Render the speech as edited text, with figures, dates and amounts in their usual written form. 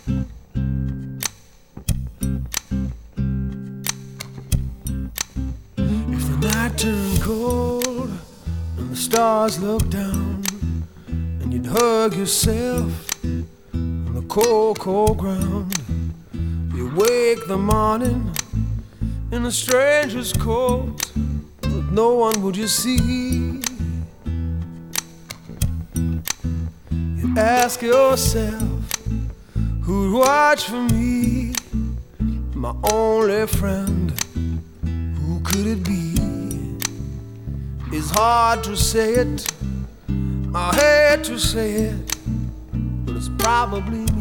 If the night turned cold and the stars looked down, and you'd hug yourself on the cold, cold ground, you wake the morning in a stranger's coat, but no one would you see. You ask yourself, who'd watch for me? My only friend, who could it be? It's hard to say it, I hate to say it, but it's probably